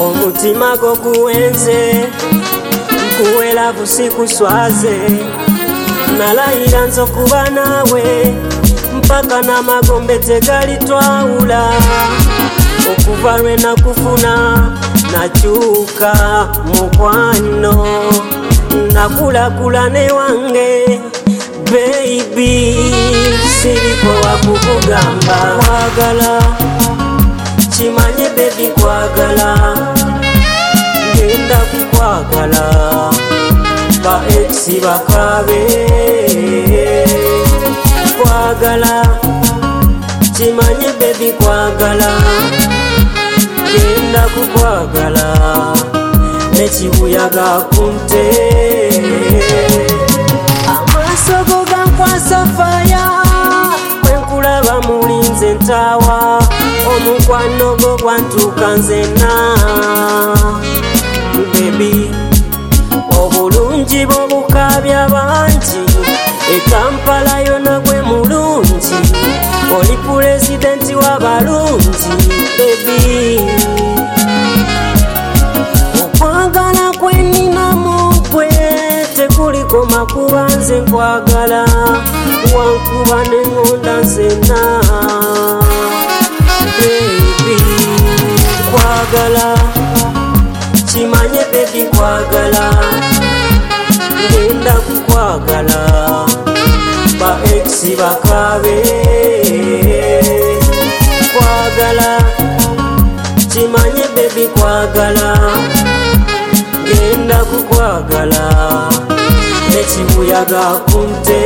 omutima go guwenze nkuwela busikuswaze nalayira nzokuba nawe mpaka n'amagombe tegali twawula okuva lwe nakufuna nakyuka mukwano nakulakula ne wange baby siriko wakukugamba kwagala kimanye baby kwagala ngenda kukwagala ba ex bakabe kwagala kimanye baby kwagala ngenda kukwagala nekibuyaga kunte amaaso go gankwasa faya bwenkulaba mulinze ntaawa omukwano gwo gwantuuka nzena baby obulungi bw'obukabya bangi ekampala yona gwe mulungi oli pulezidenti w'abalungi baby okwagala kweninamu gwe tekuliko makuba nze nkwagala wankuba neŋŋonda nzena baby kwagala kimanye baby kwagala ngenda kukwagala ba ex bakabe kwagala kimanye baby kwagala ngenda kukwagala nekibuyaga kunte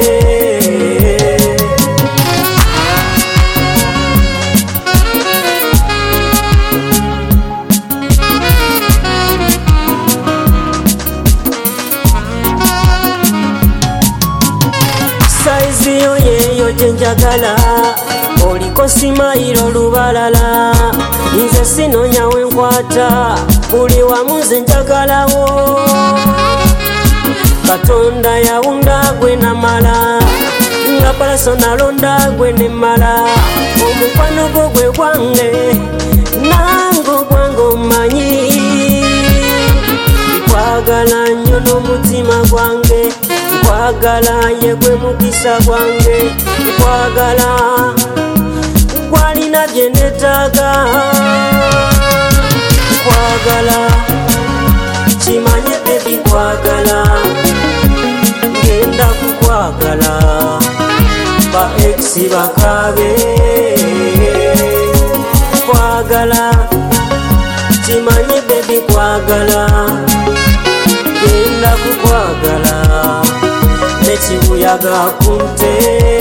saizi yo yeyo gyenjagala oliko simayiro lubalala nze sinonya wenkwata buli wamu nze njagalawo katonda yawunda gwe namala nga palaso nalonda gwe nemala omukwano gwo gwe gwange nango gwange omanyi nkwagala nnyo n'omutima gwange nkwagala ye gwe mukisa gwange nkwagala gwalina bye neetaaga nkwagala kimanye baby kwagala ngenda kukwagala ba ex bakabe kwagala kimanye baby kwagala ngenda kukwagala nekibuyaga kunte